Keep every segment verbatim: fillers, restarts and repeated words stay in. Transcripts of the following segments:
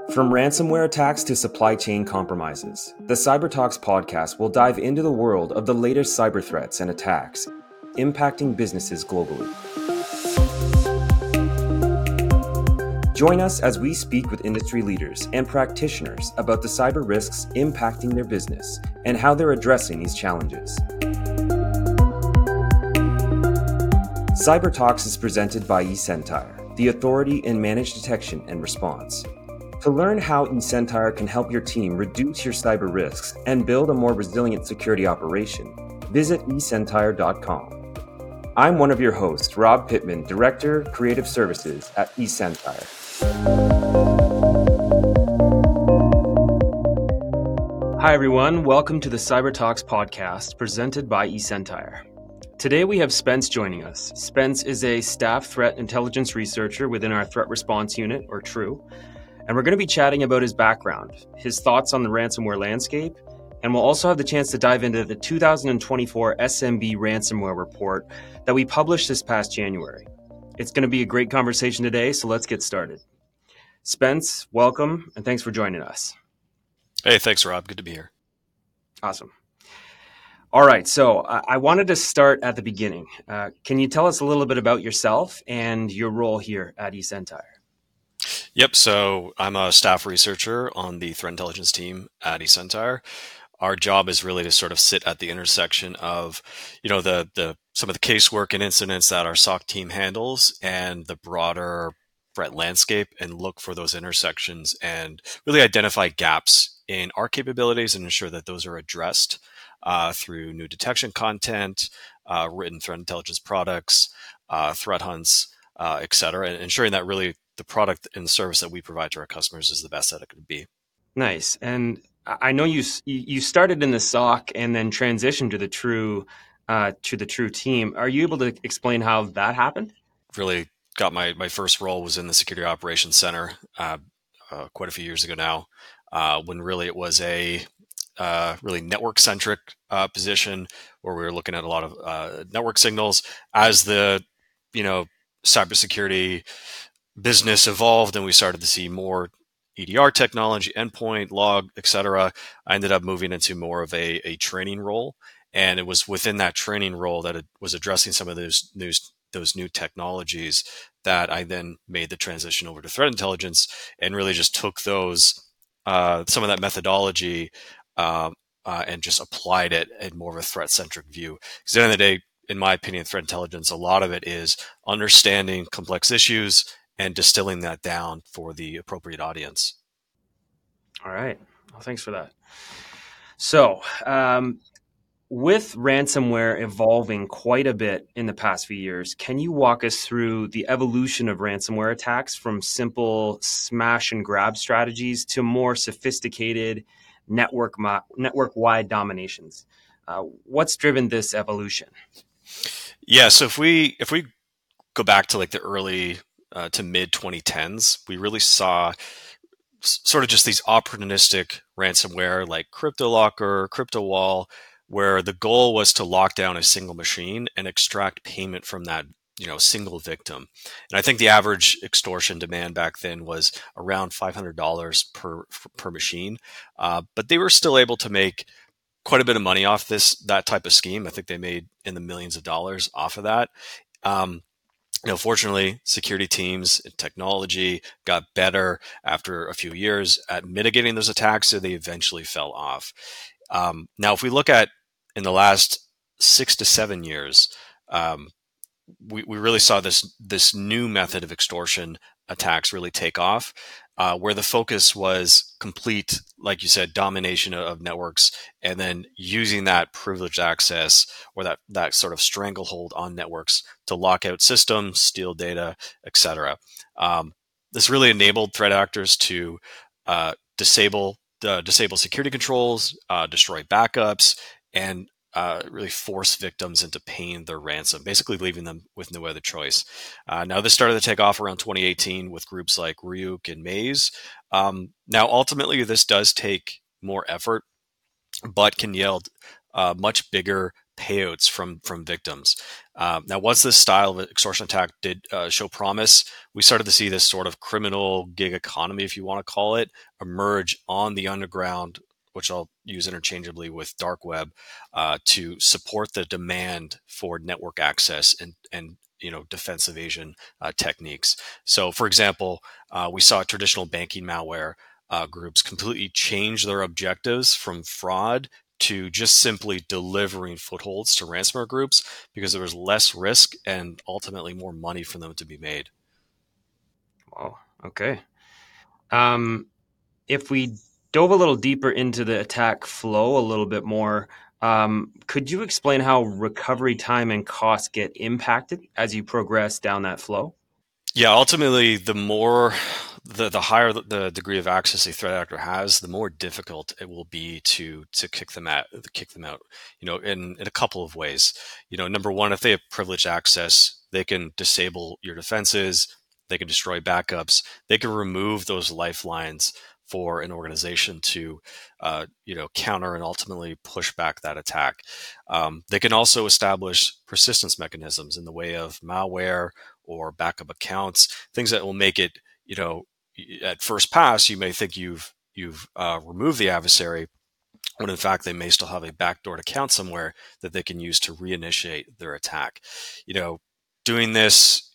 From ransomware attacks to supply chain compromises, the Cyber Talks podcast will dive into the world of the latest cyber threats and attacks impacting businesses globally. Join us as we speak with industry leaders and practitioners about the cyber risks impacting their business and how they're addressing these challenges. Cyber Talks is presented by eSentire, the authority in managed detection and response. To learn how eSentire can help your team reduce your cyber risks and build a more resilient security operation, visit e sentire dot com. I'm one of your hosts, Rob Pittman, Director, Creative Services at eSentire. Hi, everyone. Welcome to the Cyber Talks podcast presented by eSentire. Today, we have Spence joining us. Spence is a staff threat intelligence researcher within our Threat Response Unit, or TRU, and we're going to be chatting about his background, his thoughts on the ransomware landscape, and we'll also have the chance to dive into the two thousand twenty-four S M B ransomware report that we published this past January. It's going to be a great conversation today, so let's get started. Spence, welcome, and thanks for joining us. Hey, thanks, Rob. Good to be here. Awesome. All right, so uh, I wanted to start at the beginning. Uh, can you tell us a little bit about yourself and your role here at eSentire? Yep, so I'm a staff researcher on the threat intelligence team at eSentire. Our job is really to sort of sit at the intersection of, you know, the the some of the casework and incidents that our S O C team handles and the broader threat landscape, and look for those intersections and really identify gaps in our capabilities and ensure that those are addressed uh, through new detection content, uh, written threat intelligence products, uh, threat hunts, uh, et cetera, and ensuring that really the product and service that we provide to our customers is the best that it could be. Nice. And I know you you started in the S O C and then transitioned to the TRU uh, to the TRU team. Are you able to explain how that happened? Really got my my first role was in the Security Operations Center uh, uh, quite a few years ago now, uh, when really it was a uh, really network-centric uh, position where we were looking at a lot of uh, network signals. As the you know cybersecurity business evolved and we started to see more E D R technology, endpoint, log, et cetera, I ended up moving into more of a, a training role. And it was within that training role that it was addressing some of those new, those new technologies that I then made the transition over to threat intelligence and really just took those, uh, some of that methodology uh, uh, and just applied it in more of a threat-centric view. Because at the end of the day, in my opinion, threat intelligence, a lot of it is understanding complex issues and distilling that down for the appropriate audience. All right. Well, thanks for that. So, um, with ransomware evolving quite a bit in the past few years, can you walk us through the evolution of ransomware attacks from simple smash and grab strategies to more sophisticated network mo- network-wide dominations? Uh, what's driven this evolution? Yeah, so if we if we go back to like the early Uh, to mid twenty tens, we really saw s- sort of just these opportunistic ransomware like CryptoLocker, CryptoWall, where the goal was to lock down a single machine and extract payment from that you know single victim. And I think the average extortion demand back then was around five hundred dollars per per machine, uh, but they were still able to make quite a bit of money off this that type of scheme. I think they made in the millions of dollars off of that. Um, You know, fortunately, security teams and technology got better after a few years at mitigating those attacks, so they eventually fell off. Um, now, if we look at in the last six to seven years, um, we, we really saw this this new method of extortion attacks really take off, uh, where the focus was complete, like you said, domination of networks, and then using that privileged access or that that sort of stranglehold on networks to lock out systems, steal data, et cetera. Um, this really enabled threat actors to uh, disable the disable security controls, uh, destroy backups, and uh, really force victims into paying their ransom, basically leaving them with no other choice. Uh, now, this started to take off around twenty eighteen with groups like Ryuk and Maze. Um, now, ultimately, this does take more effort, but can yield uh, much bigger payouts from from victims. Uh, now, once this style of extortion attack did uh, show promise, we started to see this sort of criminal gig economy, if you want to call it, emerge on the underground, which I'll use interchangeably with dark web, uh, to support the demand for network access and and you know defense evasion uh, techniques. So, for example, uh, we saw traditional banking malware uh, groups completely change their objectives from fraud to just simply delivering footholds to ransomware groups because there was less risk and ultimately more money for them to be made. Wow. Okay. Um, if we dove a little deeper into the attack flow a little bit more, um, could you explain how recovery time and costs get impacted as you progress down that flow? Yeah, ultimately, the more the the higher the, the degree of access a threat actor has, the more difficult it will be to to kick them out, kick them out. You know, in in a couple of ways. You know, number one, if they have privileged access, they can disable your defenses, they can destroy backups, they can remove those lifelines for an organization to, uh, you know, counter and ultimately push back that attack. Um, they can also establish persistence mechanisms in the way of malware or backup accounts, things that will make it, you know, at first pass, you may think you've you've uh, removed the adversary, when in fact they may still have a backdoored account somewhere that they can use to reinitiate their attack. You know, doing this,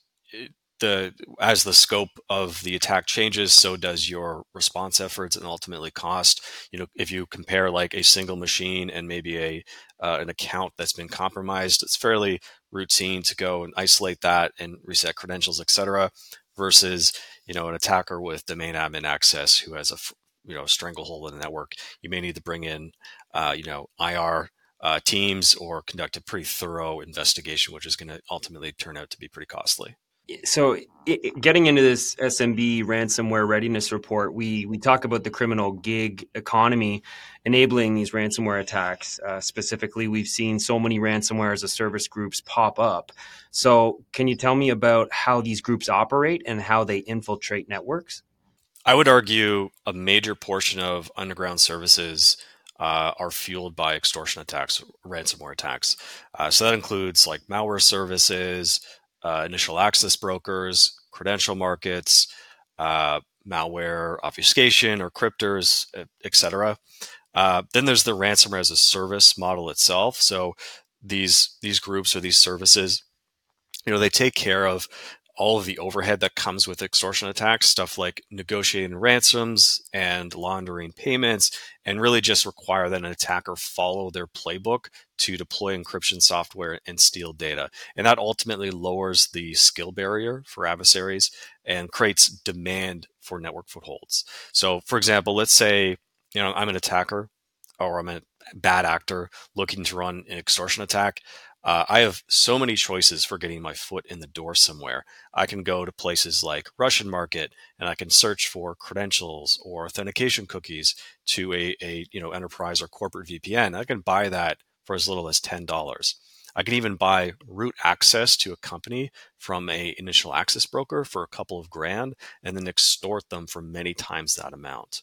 the as the scope of the attack changes, so does your response efforts and ultimately cost. You know, if you compare like a single machine and maybe a uh, an account that's been compromised, it's fairly routine to go and isolate that and reset credentials, et cetera, versus you know an attacker with domain admin access who has a you know stranglehold in the network. You may need to bring in uh, you know I R uh, teams or conduct a pretty thorough investigation, which is going to ultimately turn out to be pretty costly. So it, getting into this S M B ransomware readiness report, we we talk about the criminal gig economy enabling these ransomware attacks. Uh, specifically, we've seen so many ransomware as a service groups pop up. So can you tell me about how these groups operate and how they infiltrate networks? I would argue a major portion of underground services uh, are fueled by extortion attacks, ransomware attacks. Uh, so that includes like malware services, uh, initial access brokers, credential markets, uh, malware obfuscation or cryptors, et cetera. Uh, then there's the ransomware as a service model itself. So these these groups or these services, you know, they take care of all of the overhead that comes with extortion attacks, stuff like negotiating ransoms and laundering payments, and really just require that an attacker follow their playbook to deploy encryption software and steal data. And that ultimately lowers the skill barrier for adversaries and creates demand for network footholds. So, for example, let's say, you know, I'm an attacker or I'm a bad actor looking to run an extortion attack. Uh, I have so many choices for getting my foot in the door somewhere. I can go to places like Russian Market, and I can search for credentials or authentication cookies to a, a you know enterprise or corporate V P N. I can buy that for as little as ten dollars. I can even buy root access to a company from a initial access broker for a couple of grand, and then extort them for many times that amount.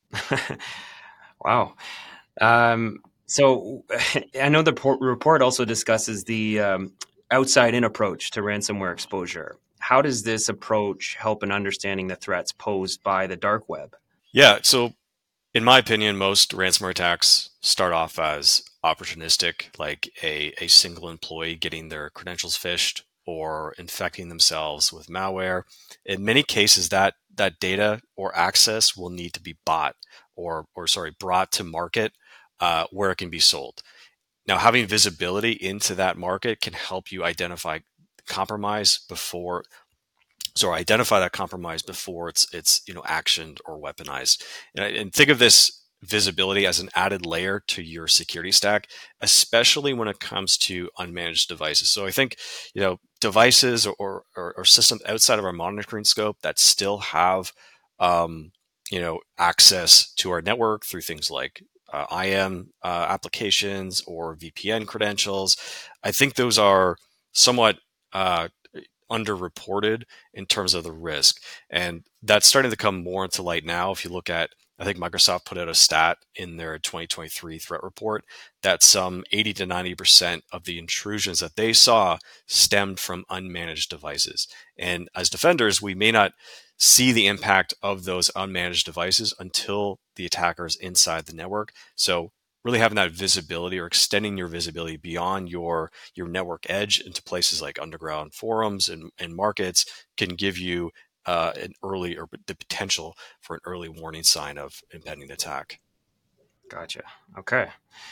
Wow. Um, so I know the por- report also discusses the um, outside-in approach to ransomware exposure. How does this approach help in understanding the threats posed by the dark web? Yeah, so in my opinion, most ransomware attacks start off as opportunistic, like a, a single employee getting their credentials phished or infecting themselves with malware. In many cases, that that data or access will need to be bought or or sorry, brought to market uh, where it can be sold. Now, having visibility into that market can help you identify compromise before so identify that compromise before it's it's you know actioned or weaponized. And, and think of this visibility as an added layer to your security stack, especially when it comes to unmanaged devices. So I think you know devices or or, or systems outside of our monitoring scope that still have um, you know access to our network through things like uh, I M uh, applications or V P N credentials. I think those are somewhat uh, underreported in terms of the risk. And that's starting to come more into light now. If you look at I think Microsoft put out a stat in their twenty twenty-three threat report that some eighty to ninety percent of the intrusions that they saw stemmed from unmanaged devices. And as defenders, we may not see the impact of those unmanaged devices until the attacker is inside the network. So really having that visibility or extending your visibility beyond your, your network edge into places like underground forums and, and markets can give you uh, an early or the potential for an early warning sign of impending attack. Gotcha. Okay.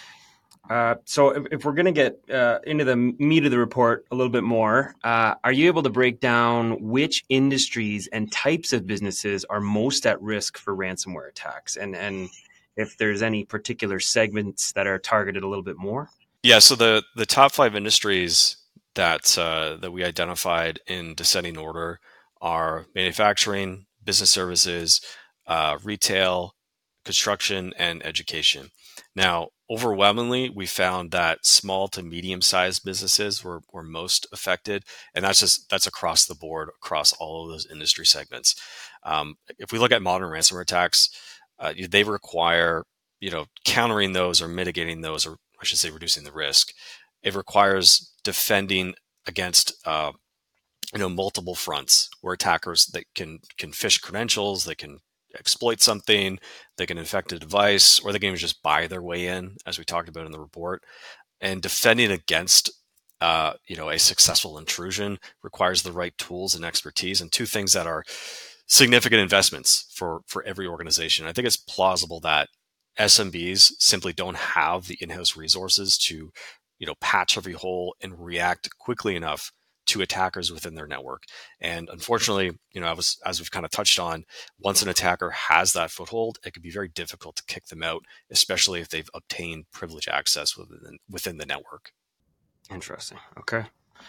Uh, so if, if we're going to get uh, into the meat of the report a little bit more, uh, are you able to break down which industries and types of businesses are most at risk for ransomware attacks? And, and if there's any particular segments that are targeted a little bit more? Yeah, so the, the top five industries that uh, that we identified in descending order are manufacturing, business services, uh, retail, construction, and education. Now, overwhelmingly, we found that small to medium-sized businesses were, were most affected, and that's just that's across the board, across all of those industry segments. Um, if we look at modern ransomware attacks, uh, they require, you know, countering those or mitigating those, or I should say, reducing the risk. It requires defending against uh, you know multiple fronts where attackers that can can phish credentials, they can exploit something, they can infect a device, or they can even just buy their way in, as we talked about in the report. And defending against uh, you know a successful intrusion requires the right tools and expertise, and two things that are significant investments for for every organization. I think it's plausible that S M Bs simply don't have the in-house resources to, you know, patch every hole and react quickly enough to attackers within their network. And unfortunately, you know, as, as we've kind of touched on, once an attacker has that foothold, it can be very difficult to kick them out, especially if they've obtained privileged access within, within the network. Interesting. Okay.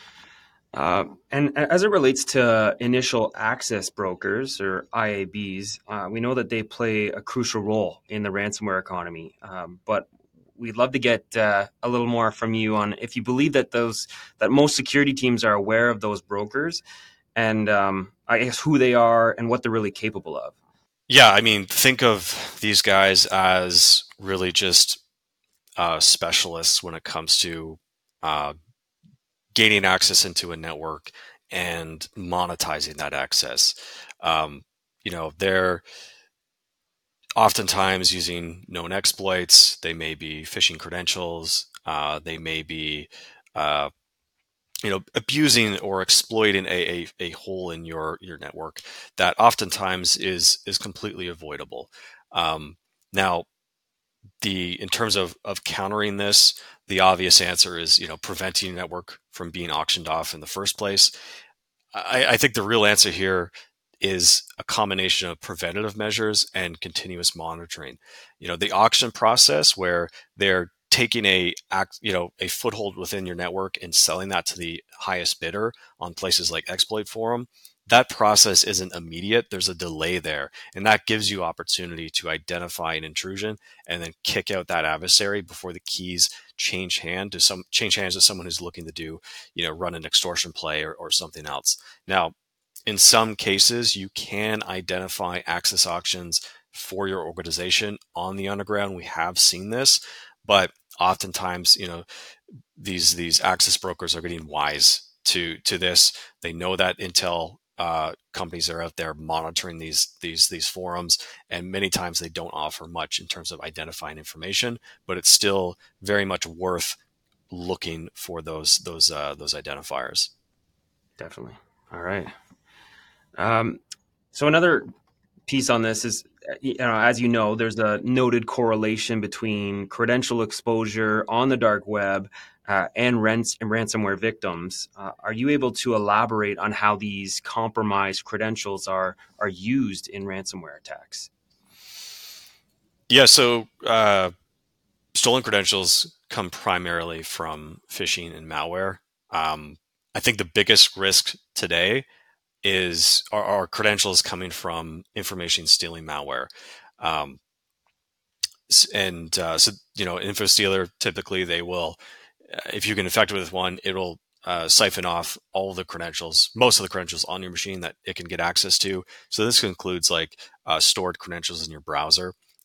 Uh, and as it relates to initial access brokers, or I A Bs, uh, we know that they play a crucial role in the ransomware economy. Um, but we'd love to get uh, a little more from you on if you believe that those that most security teams are aware of those brokers, and um, I guess who they are and what they're really capable of. Yeah, I mean, think of these guys as really just uh, specialists when it comes to uh, gaining access into a network and monetizing that access. Um, you know, they're oftentimes using known exploits. They may be phishing credentials. Uh, they may be, uh, you know, abusing or exploiting a, a, a hole in your your network that oftentimes is is completely avoidable. Um, now, the in terms of of countering this, the obvious answer is, you know, preventing your network from being auctioned off in the first place. I, I think the real answer here is a combination of preventative measures and continuous monitoring. You know, the auction process where they're taking a act, you know, a foothold within your network and selling that to the highest bidder on places like Exploit Forum. That process isn't immediate. There's a delay there, and that gives you opportunity to identify an intrusion and then kick out that adversary before the keys change hand to some change hands to someone who's looking to do, you know, run an extortion play or, or something else. Now, in some cases, you can identify access auctions for your organization on the underground. We have seen this, but oftentimes, you know, these these access brokers are getting wise to to this. They know that intel uh, companies are out there monitoring these these these forums, and many times they don't offer much in terms of identifying information, but it's still very much worth looking for those those uh, those identifiers. Definitely. All right. Um, so another piece on this is, you know, as you know, there's a noted correlation between credential exposure on the dark web uh, and, rents, and ransomware victims. Uh, are you able to elaborate on how these compromised credentials are are used in ransomware attacks? Yeah, so uh, stolen credentials come primarily from phishing and malware. Um, I think the biggest risk today is our, our credentials coming from information stealing malware. Um, and uh, so, you know, info stealer, typically they will, uh, if you can infect it with one, it'll uh, siphon off all the credentials, most of the credentials on your machine that it can get access to. So this includes like uh, stored credentials in your browser.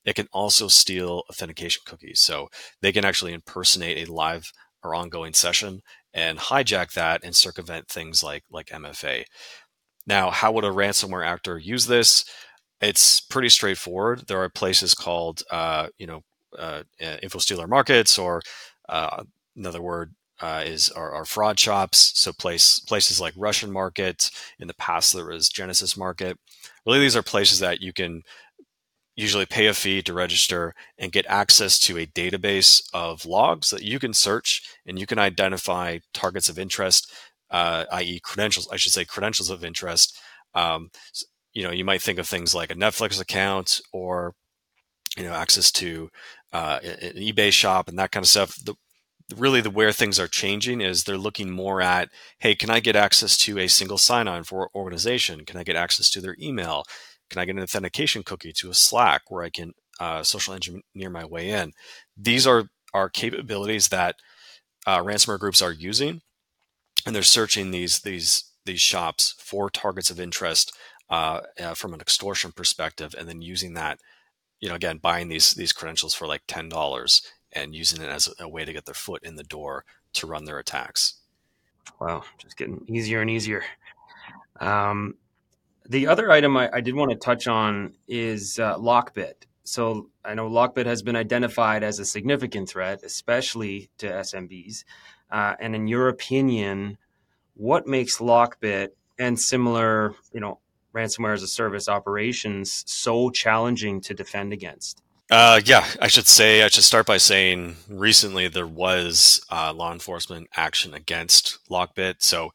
it can also steal authentication cookies. So they can actually impersonate a live or ongoing session and hijack that and circumvent things like, like M F A. Now, how would a ransomware actor use this? It's pretty straightforward. There are places called, uh, you know, uh, info stealer markets, or uh, another word uh, is are, are fraud shops. So place places like Russian Market. In the past, there was Genesis Market. Really, these are places that you can usually pay a fee to register and get access to a database of logs that you can search, and you can identify targets of interest, uh, that is credentials, I should say credentials of interest. Um, you know, you might think of things like a Netflix account, or, you know, access to uh, an eBay shop and that kind of stuff. The, really the where things are changing is they're looking more at, hey, can I get access to a single sign-on for an organization? Can I get access to their email? Can I get an authentication cookie to a Slack where I can uh, social engineer my way in? These are, are capabilities that uh, ransomware groups are using, and they're searching these these these shops for targets of interest uh, uh, from an extortion perspective, and then using that, you know, again, buying these these credentials for like ten dollars and using it as a way to get their foot in the door to run their attacks. Wow, just getting easier and easier. Um, the other item I, I did want to touch on is uh, Lockbit. So I know Lockbit has been identified as a significant threat, especially to S M Bs. Uh, and in your opinion, what makes Lockbit and similar, you know, ransomware as a service operations so challenging to defend against? Uh, yeah, I should say, I should start by saying recently there was uh, law enforcement action against Lockbit. So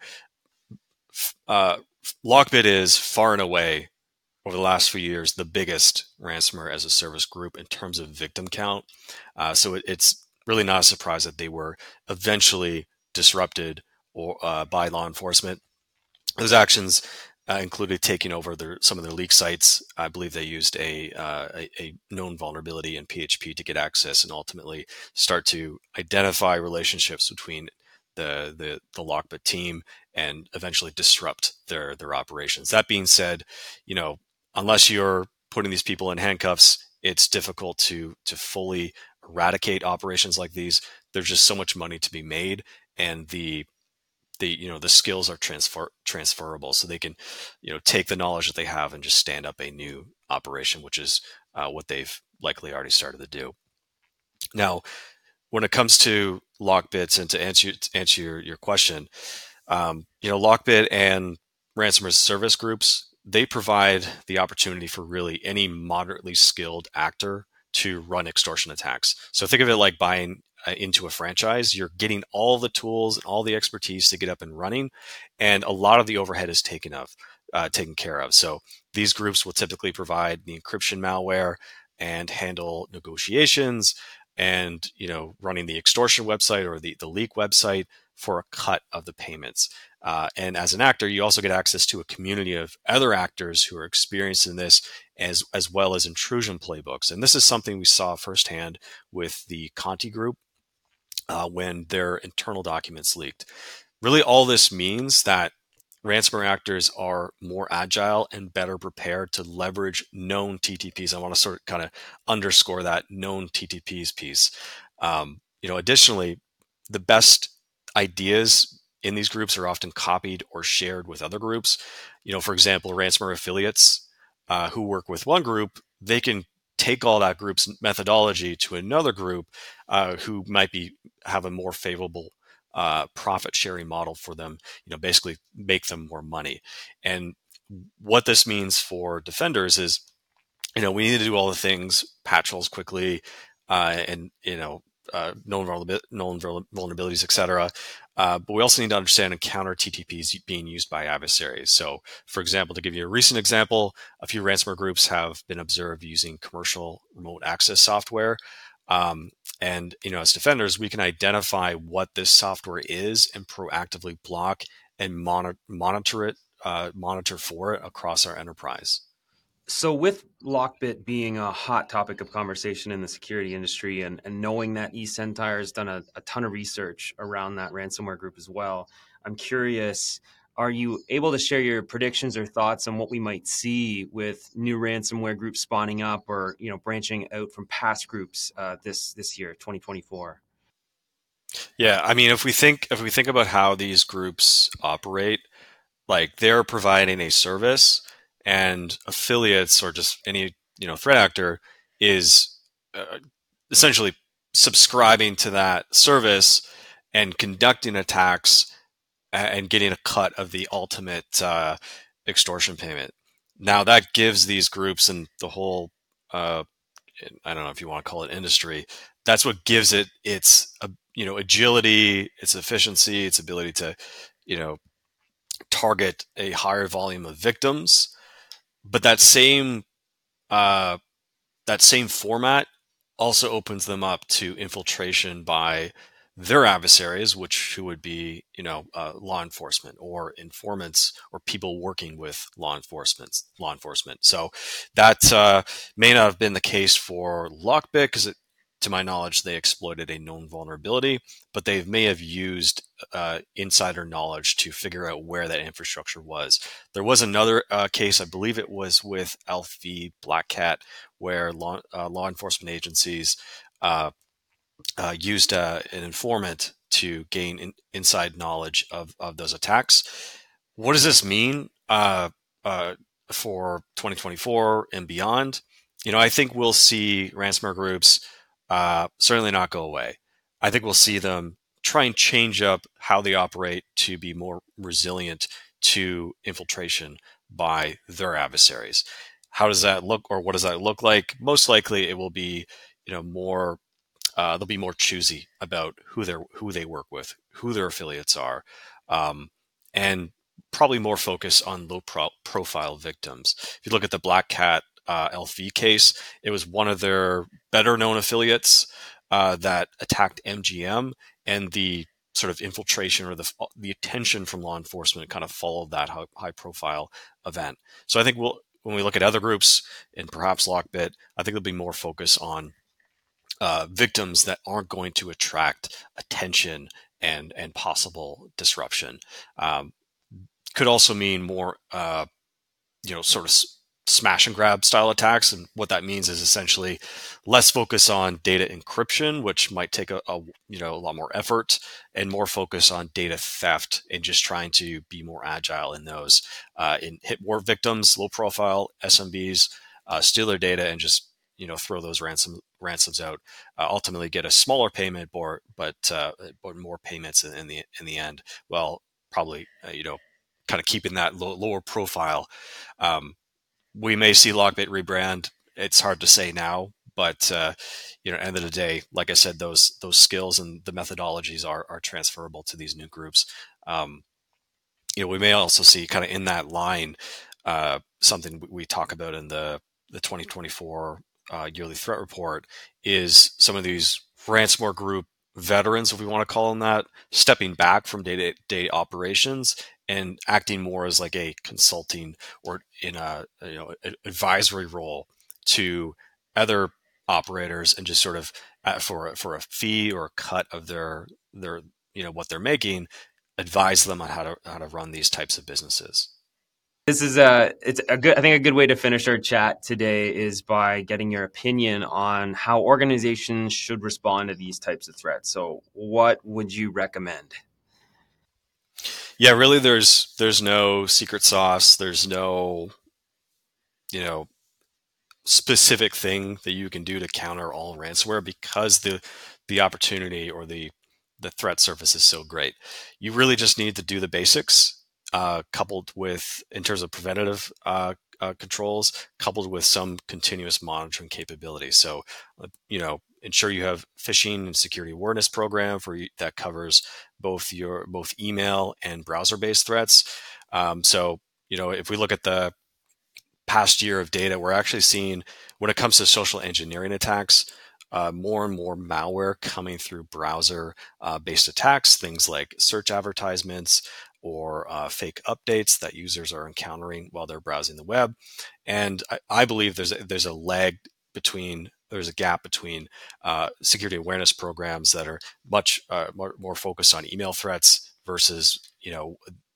uh, Lockbit is far and away, over the last few years, the biggest ransomware as a service group in terms of victim count. Uh, so it, it's really not a surprise that they were eventually disrupted or uh, by law enforcement. Those actions uh, included taking over their, some of their leak sites. I believe they used a, uh, a, a known vulnerability in P H P to get access, and ultimately start to identify relationships between the the, the Lockbit team and eventually disrupt their their operations. That being said, you know, unless you're putting these people in handcuffs, it's difficult to to fully eradicate operations like these. There's just so much money to be made, and the the you know the skills are transfer transferable, so they can, you know, take the knowledge that they have and just stand up a new operation, which is uh, what they've likely already started to do. Now, when it comes to Lockbits, and to answer to answer your, your question, um, you know, Lockbit and ransomware service groups, they provide the opportunity for really any moderately skilled actor to run extortion attacks. So think of it like buying uh, into a franchise. You're getting all the tools and all the expertise to get up and running, and a lot of the overhead is taken of, uh, taken care of. So these groups will typically provide the encryption malware and handle negotiations, and, you know, running the extortion website or the, the leak website for a cut of the payments. Uh, and as an actor, you also get access to a community of other actors who are experienced in this, as, as well as intrusion playbooks. And this is something we saw firsthand with the Conti group uh, when their internal documents leaked. Really, all this means that ransomware actors are more agile and better prepared to leverage known T T Ps. I want to sort of kind of underscore that known T T Ps piece. Um, you know, additionally, the best ideas in these groups are often copied or shared with other groups. You know, for example, ransomware affiliates uh, who work with one group, they can take all that group's methodology to another group uh, who might be have a more favorable uh, profit sharing model for them. You know, basically make them more money. And what this means for defenders is, you know, we need to do all the things, patch holes quickly, uh, and, you know, uh, known, vulnerab- known vulnerabilities, et cetera. Uh, but we also need to understand and counter T T Ps being used by adversaries. So, for example, to give you a recent example, a few ransomware groups have been observed using commercial remote access software. Um, and, you know, as defenders, we can identify what this software is and proactively block and monitor, monitor it, uh, monitor for it across our enterprise. So with Lockbit being a hot topic of conversation in the security industry, and, and knowing that eSentire has done a, a ton of research around that ransomware group as well, I'm curious, Are you able to share your predictions or thoughts on what we might see with new ransomware groups spawning up, or you know branching out from past groups uh, this this year, twenty twenty-four? Yeah, I mean, if we think if we think about how these groups operate, like they're providing a service, and affiliates or just any you know threat actor is uh, essentially subscribing to that service and conducting attacks and getting a cut of the ultimate uh, extortion payment. Now that gives these groups and the whole uh, I don't know if you want to call it industry. That's what gives it its uh, you know agility, its efficiency, its ability to you know target a higher volume of victims. But that same uh, that same format also opens them up to infiltration by their adversaries, which who would be, you know, uh, law enforcement or informants or people working with law enforcement. Law enforcement. So that uh, may not have been the case for Lockbit because, to my knowledge, they exploited a known vulnerability, but they may have used uh, insider knowledge to figure out where that infrastructure was. There was another uh, case, I believe it was with Elf v. Black Cat, where law, uh, law enforcement agencies uh, uh, used uh, an informant to gain in, inside knowledge of, of those attacks. What does this mean uh, uh, for twenty twenty-four and beyond? You know, I think we'll see ransomware groups uh, certainly not go away. I think we'll see them try and change up how they operate to be more resilient to infiltration by their adversaries. How does that look, or what does that look like? Most likely, it will be, you know, more. Uh, they'll be more choosy about who they who they work with, who their affiliates are, um, and probably more focus on low pro- profile victims. If you look at the Black Cat uh, L V case, it was one of their better known affiliates uh, that attacked M G M, and the sort of infiltration or the the attention from law enforcement kind of followed that high, high profile event. So I think we'll when we look at other groups and perhaps Lockbit, I think there'll be more focus on uh, victims that aren't going to attract attention and and possible disruption. Um, could also mean more, uh, you know, sort of s- smash and grab style attacks, and what that means is essentially less focus on data encryption, which might take a, a you know a lot more effort, and more focus on data theft and just trying to be more agile in those, uh, in hit more victims, low profile S M Bs, uh, steal their data, and just you know throw those ransom ransoms out. Uh, ultimately, get a smaller payment, or but uh, but more payments in, in the in the end. Well, probably uh, you know kind of keeping that low, lower profile. Um, we may see Lockbit rebrand. It's hard to say now, but uh, you know, end of the day, like I said, those those skills and the methodologies are are transferable to these new groups. Um, you know, we may also see kind of in that line uh, something we talk about in the the twenty twenty-four uh, yearly threat report is some of these ransomware group veterans, if we want to call them that, stepping back from day-to-day operations and acting more as like a consulting or in a you know advisory role to other operators, and just sort of uh, for a, for a fee or a cut of their their you know what they're making, advise them on how to how to run these types of businesses. This is a it's a good I think a good way to finish our chat today is by getting your opinion on how organizations should respond to these types of threats. So, what would you recommend? Yeah, really, there's there's no secret sauce. There's no you know specific thing that you can do to counter all ransomware, because the the opportunity or the the threat surface is so great. You really just need to do the basics, uh, coupled with, in terms of preventative uh, uh, controls, coupled with some continuous monitoring capabilities. So, uh, you know, ensure you have phishing and security awareness program for you, that covers both your both email and browser-based threats. Um, so, you know, if we look at the past year of data, we're actually seeing, when it comes to social engineering attacks, uh, more and more malware coming through browser-based uh, attacks, things like search advertisements or uh, fake updates that users are encountering while they're browsing the web. And I, I believe there's a, there's a lag between there's a gap between uh, security awareness programs that are much uh, more, more focused on email threats versus you know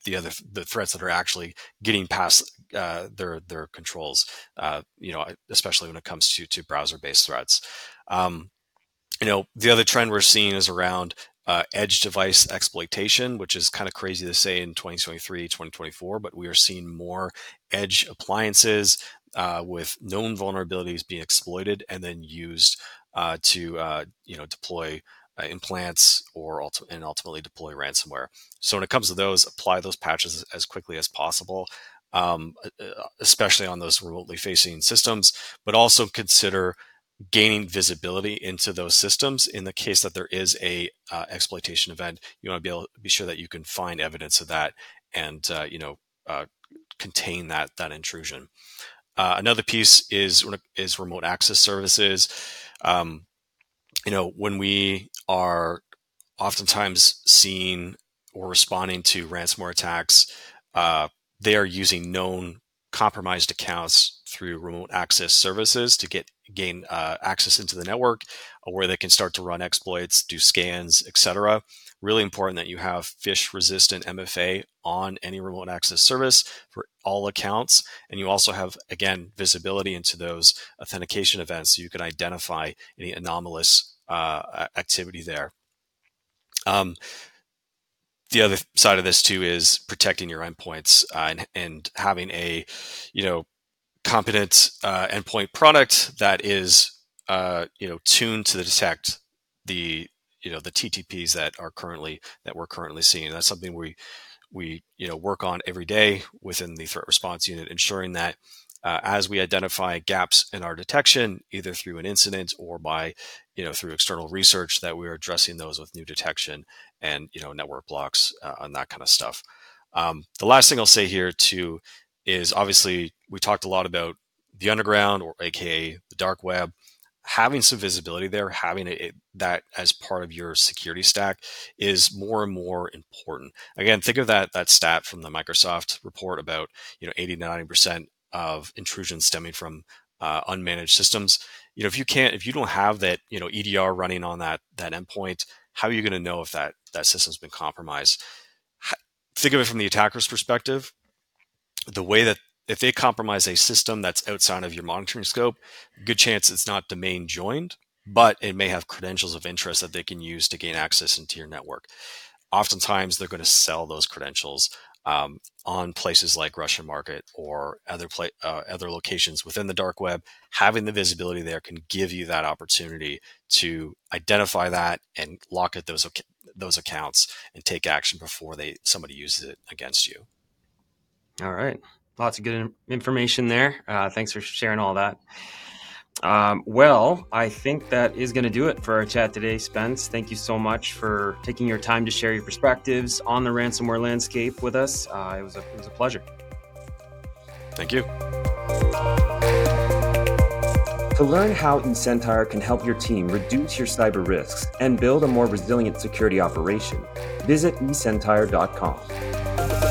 the other the threats that are actually getting past uh, their their controls. Uh, you know, especially when it comes to to browser-based threats. Um, you know, the other trend we're seeing is around uh, edge device exploitation, which is kind of crazy to say in twenty twenty-three, twenty twenty-four, but we are seeing more edge appliances uh, with known vulnerabilities being exploited and then used uh, to uh, you know deploy uh, implants or ulti- and ultimately deploy ransomware. So when it comes to those, apply those patches as, as quickly as possible, um, especially on those remotely facing systems, but also consider gaining visibility into those systems. In the case that there is a uh, exploitation event, you want to be able to be sure that you can find evidence of that and uh, you know uh, contain that that intrusion. Uh, another piece is is remote access services. Um, you know, when we are oftentimes seeing or responding to ransomware attacks, uh, they are using known compromised accounts through remote access services to get gain uh, access into the network, uh, where they can start to run exploits, do scans, et cetera. Really important that you have phish-resistant M F A on any remote access service for all accounts, and you also have, again, visibility into those authentication events so you can identify any anomalous uh, activity there. Um, the other side of this too is protecting your endpoints uh, and, and having a, you know, competent uh, endpoint product that is, uh, you know, tuned to detect the, you know, the T T Ps that are currently that we're currently seeing. That's something we we you know work on every day within the threat response unit, ensuring that uh, as we identify gaps in our detection, either through an incident or by, you know, through external research, that we are addressing those with new detection and, you know, network blocks uh, and that kind of stuff. Um, the last thing I'll say here too is, obviously we talked a lot about the underground, or A K A the dark web. Having some visibility there, having it, that as part of your security stack is more and more important. Again, think of that that stat from the Microsoft report about, you know, eighty to ninety percent of intrusions stemming from uh, unmanaged systems. You know, if you can't, if you don't have that, you know, E D R running on that that endpoint, how are you going to know if that that system's been compromised? Think of it from the attacker's perspective. The way that if they compromise a system that's outside of your monitoring scope, good chance it's not domain joined, but it may have credentials of interest that they can use to gain access into your network. Oftentimes, they're going to sell those credentials um, on places like Russian Market or other pla- uh, other locations within the dark web. Having the visibility there can give you that opportunity to identify that and lock at those those accounts and take action before they somebody uses it against you. All right. Lots of good information there. Uh, thanks for sharing all that. Um, well, I think that is going to do it for our chat today, Spence. Thank you so much for taking your time to share your perspectives on the ransomware landscape with us. Uh, it was a, it was a pleasure. Thank you. To learn how eCentire can help your team reduce your cyber risks and build a more resilient security operation, visit e centire dot com.